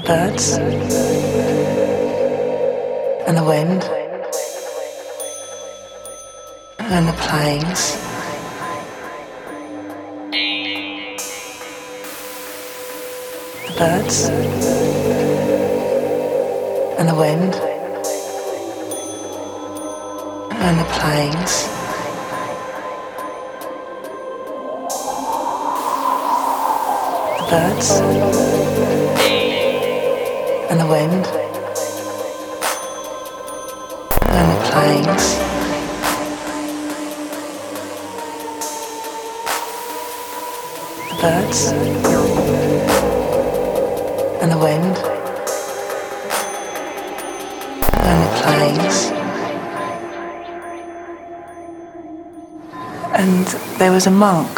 birds and the wind and the planes. The birds and the wind and the planes. The birds and the wind and the planes. The birds and the wind and the planes. And there was a monk.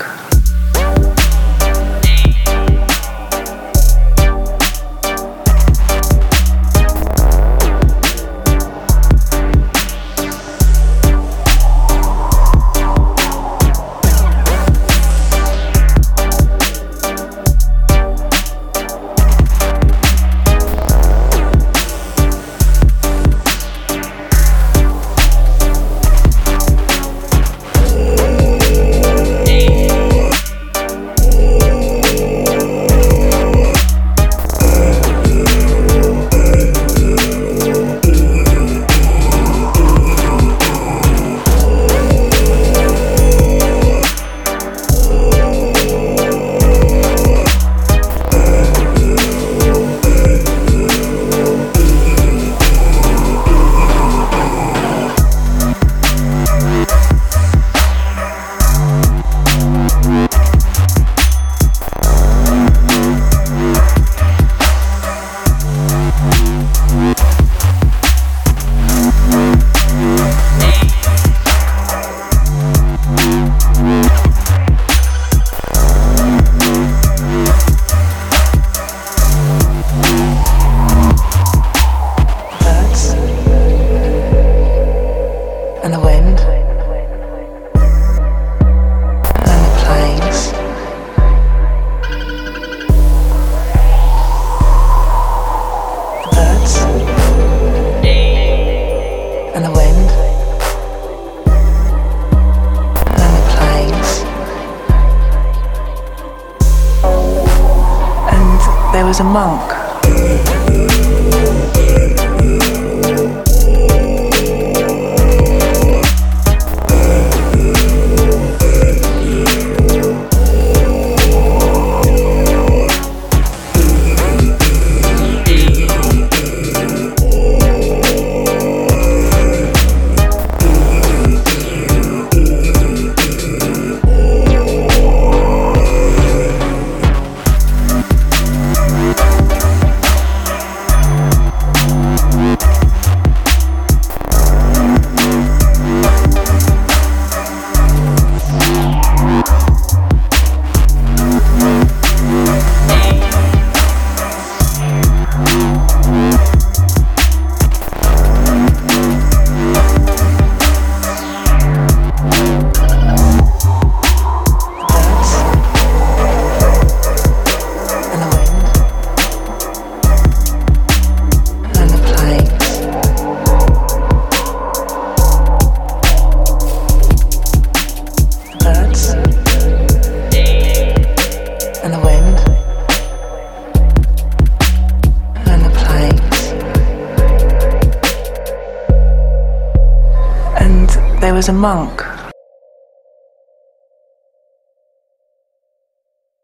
And the wind and the planes. The birds and the wind and the planes. And there was a monk. And the wind and the planes. And there was a monk.